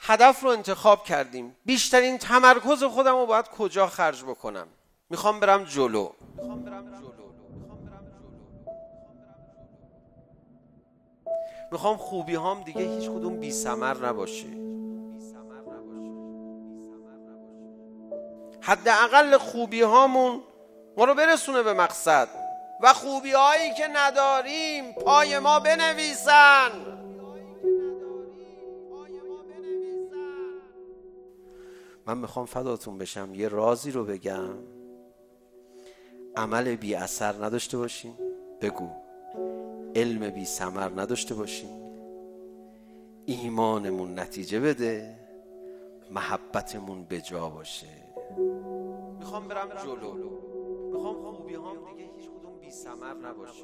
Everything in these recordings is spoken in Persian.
هدف رو انتخاب کردیم. بیشترین تمرکز خودم رو باید کجا خرج بکنم؟ میخوام برم جلو. میخوام خوبی هام دیگه هیچ کدوم بی ثمر نباشه. حداقل خوبی هامون ما رو برسونه به مقصد و خوبی هایی که نداریم پای ما بنویسن. من میخوام فداتون بشم یه رازی رو بگم. عمل بی اثر نداشته باشین. بگو. علم بی ثمر نداشته باشین. ایمانمون نتیجه بده. محبتمون به جا باشه. میخوام برم جلو. میخوام خوبی هام دیگه هیچ کدوم بی ثمر نباشه.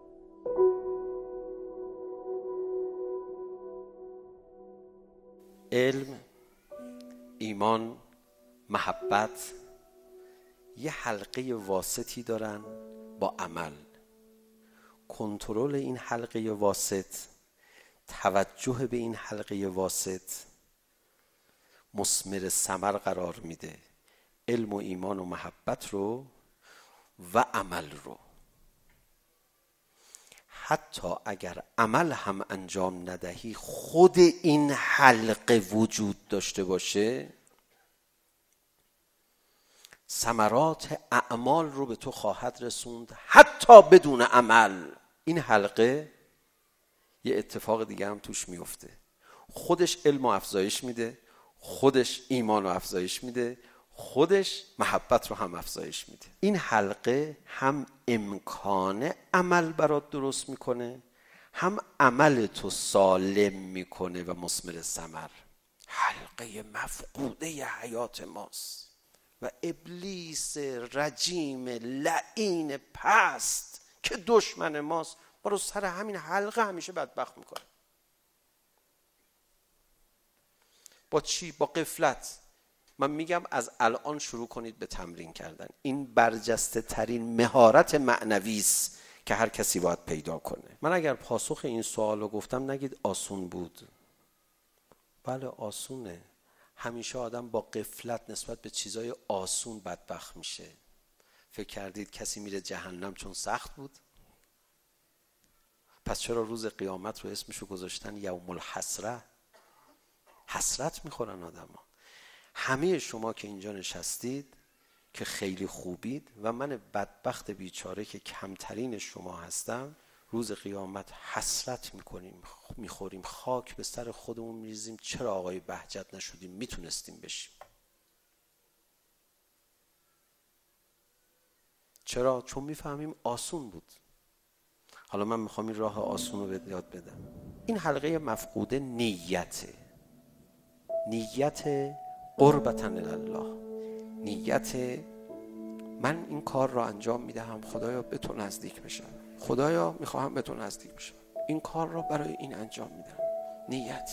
علم، ایمان، محبت یه حلقه واسطی دارن با عمل. کنترل این حلقه واسط، توجه به این حلقه واسط مثمر ثمر قرار میده. علم و ایمان و محبت رو و عمل رو. حتی اگر عمل هم انجام ندهی خود این حلقه وجود داشته باشه، ثمرات اعمال رو به تو خواهد رسوند حتی بدون عمل. این حلقه یه اتفاق دیگه هم توش میفته. خودش علم و افزایش میده، خودش ایمان و افزایش میده، خودش محبت رو هم افزایش میده. این حلقه هم امکان عمل برات درست میکنه، هم عمل تو سالم میکنه و مثمر ثمر. حلقه مفقوده حیات ماست و ابلیس رجیم لعین پست که دشمن ماست ما رو سر همین حلقه همیشه بدبخت میکنه. با چی؟ با غفلت. من میگم از الان شروع کنید به تمرین کردن. این برجسته ترین مهارت معنوی است که هر کسی باید پیدا کنه. من اگر پاسخ این سوال رو گفتم نگید آسون بود. بله آسونه. همیشه آدم با غفلت نسبت به چیزای آسون بدبخت میشه. فکر کردید کسی میره جهنم چون سخت بود؟ پس چرا روز قیامت رو اسمشو گذاشتن یوم الحسره؟ حسرت میخورن آدم ها. همه شما که اینجا نشستید که خیلی خوبید و من بدبخت بیچاره که کمترین شما هستم، روز قیامت حسرت میخوریم، خاک به سر خودمون میریزیم. چرا آقای بهجت نشدیم؟ میتونستیم بشیم. چرا؟ چون میفهمیم آسون بود. حالا من میخوام این راه آسون رو به یاد بدم. این حلقه مفقوده نیته. نیت قربتاً الله. نیت من این کار را انجام میدهم خدایا به تو نزدیک بشم. خدایا میخواهم به تو نزدیک بشم. این کار را برای این انجام میدم. نیت.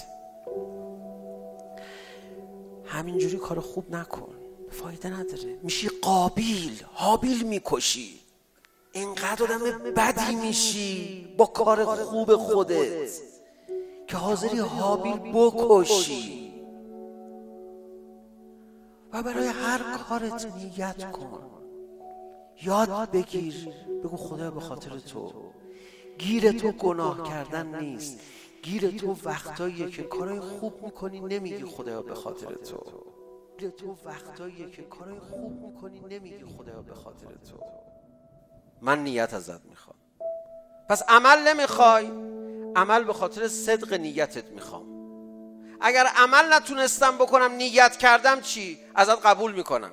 همینجوری کار خوب نکن، فایده نداره. میشی قابیل، حابیل میکشی. اینقدر آدم بدی میشی با کار خوب خودت که حاضری حابیل بکشی. و برای هر کارت نیت کن، یاد بگیر، بگو خدا به خاطر تو. گیر تو گناه کردن نیست، گیر تو وقتاییه که کارهای خوب میکنی نمیگی خدا به خاطر تو. گیر تو وقتاییه که کارهای خوب میکنی نمیگی خدا به خاطر تو. من نیت ازت میخوام. پس عمل نمیخوای؟ عمل به خاطر صدق نیتت میخوام. اگر عمل نتونستم بکنم نیت کردم چی؟ ازت قبول میکنم.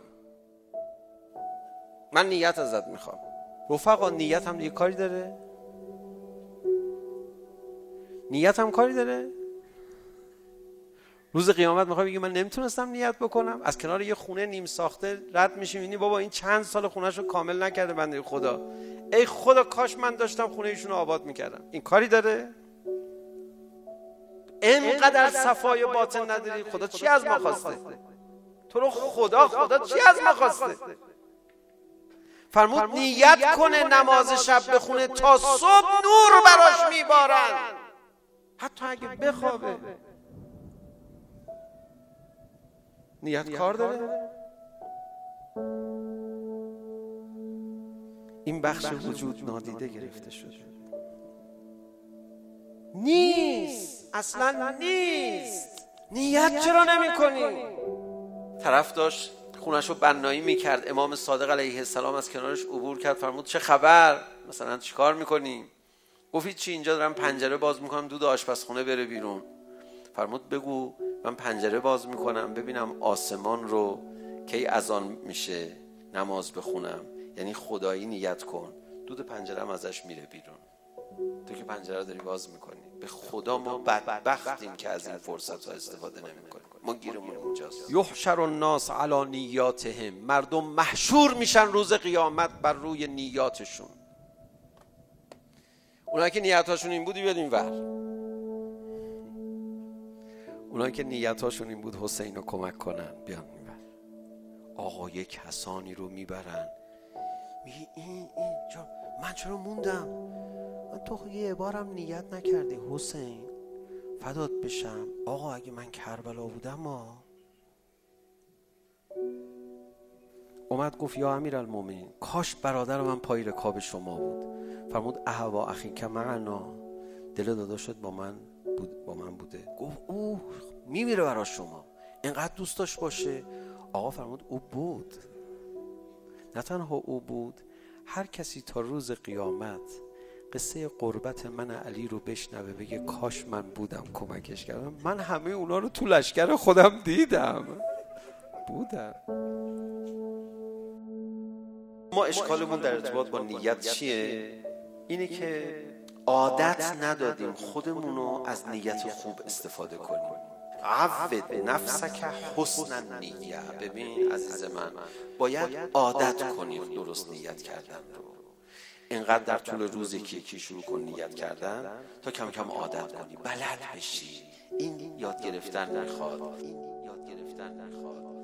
من نیت ازت میخوام. رفقا نیت هم دیگه کاری داره؟ نیت هم کاری داره؟ روز قیامت میخوای بگی من نمیتونستم نیت بکنم؟ از کنار یه خونه نیم ساخته رد میشیم اینی بابا این چند سال خونهشو کامل نکرده بنده خدا. ای خدا کاش من داشتم خونه ایشونو آباد میکردم. این کاری داره؟ اینقدر صفای باطن نداری؟ خدا چی از ما خواسته؟ تو رو خدا چی از ما خواسته؟ فرمود نیت کنه نماز شب بخونه تا صبح نور براش میبارن، حتی اگه بخوابه. نیت کار داره؟ این بخش وجود نادیده گرفته شده. نیست، اصلا نیست. نیت چرا نمی کنی؟ طرف داشت خونشو بنایی میکرد، امام صادق علیه السلام از کنارش عبور کرد، فرمود چه خبر؟ مثلا چی کار میکنی؟ گفت چی، اینجا دارم پنجره باز میکنم دود آشپزخونه بره بیرون. فرمود بگو من پنجره باز میکنم ببینم آسمان رو کی اذان میشه نماز بخونم، یعنی خدایی نیت کن. دود پنجره هم ازش میره بیرون. تو که پنجره رو داری باز میکنی. به خدا ما بدبختیم که از این فرصت ها استفاده نمیکنیم. ما گیرمون اونجاست. یحشر الناس علی نیاتهم، مردم محشور میشن روز قیامت بر روی نیاتشون. اونایی که نیتاشون این بود بیاد این ور. اونایی که نیتاشون این بود حسین رو کمک کنن بیان این ور. آقا یک کسانی رو میبرن، میگی این من چرا موندم؟ من تو یه بارم نیت نکردی حسین، فدات بشم. آقا اگه من کربلا بودم اومد گفت یا امیرالمومنین کاش برادر من پای رکاب شما بود. فرمود اهوا اخیک معنا، دل داداشت با من بوده. گفت اوه میمیره برای شما، اینقدر دوست داشت باشه. آقا فرمود او بود. نه تنها او بود، هر کسی تا روز قیامت قصه قربت من علی رو بشنوه بگه کاش من بودم کمکش کردم، من همه اونا رو تو لشکر خودم دیدم بودم. ما اشکالمون در ارتباط با نیت چیه؟ اینه که عادت ندادیم خودمونو از نیت خوب استفاده کنیم. عود نفسک حسن النیه. ببین عزیز من، باید عادت کنیم درست نیت کردن رو. اینقدر در طول روز یکی شروع کن نیت کردن تا کم کم عادت کنی، بلد بشی. این یاد گرفتن نخواد.